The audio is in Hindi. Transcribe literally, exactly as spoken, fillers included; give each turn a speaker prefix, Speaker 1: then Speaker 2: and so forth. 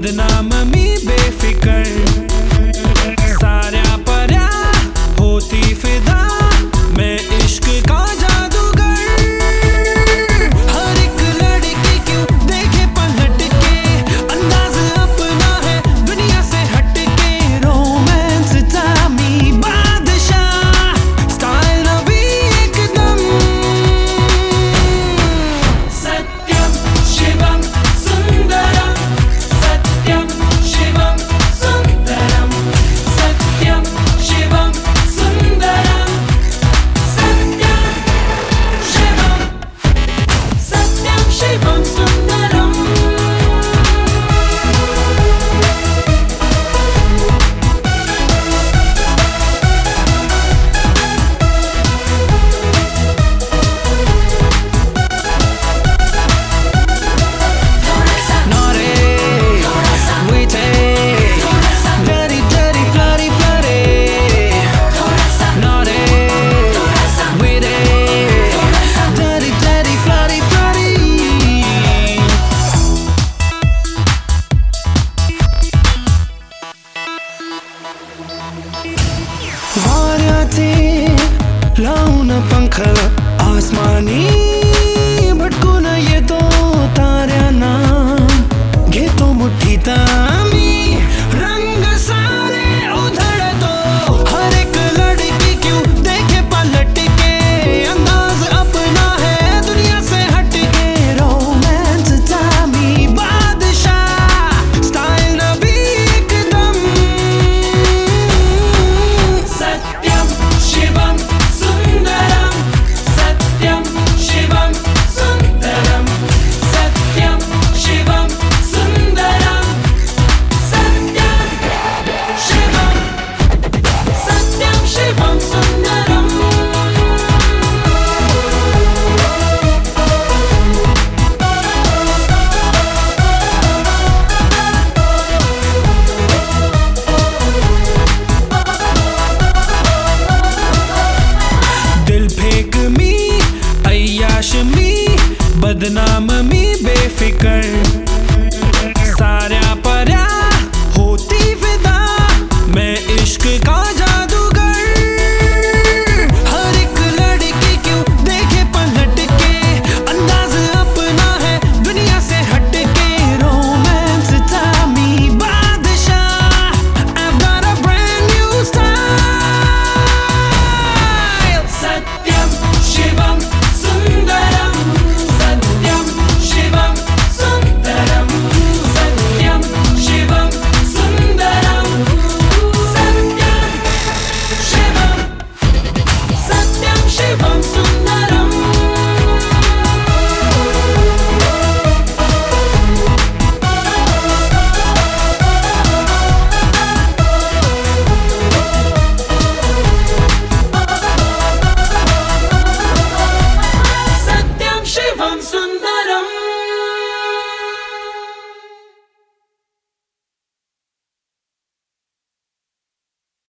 Speaker 1: बदनाम मी बेफिकर साऱ्या पर्या होती फिदा मैं इश्क का जादूगर। हर एक लड़की क्यों देखे पलट के, अंदाज अपना है दुनिया से हट के। रोमांस चामी बादशाह, स्टाइल नवी एकदम। सत्यम शिवम सुंदरम, सत्यम शिवम सुंदरम, सत्यम शिवम सुंदरम, सत्यम शिवम, सत्यम शिवम सुंदरम। वाऱ्याचे लावून पंख आसमानी, भटकून येतो ताऱ्यांना घेतो मुठीत।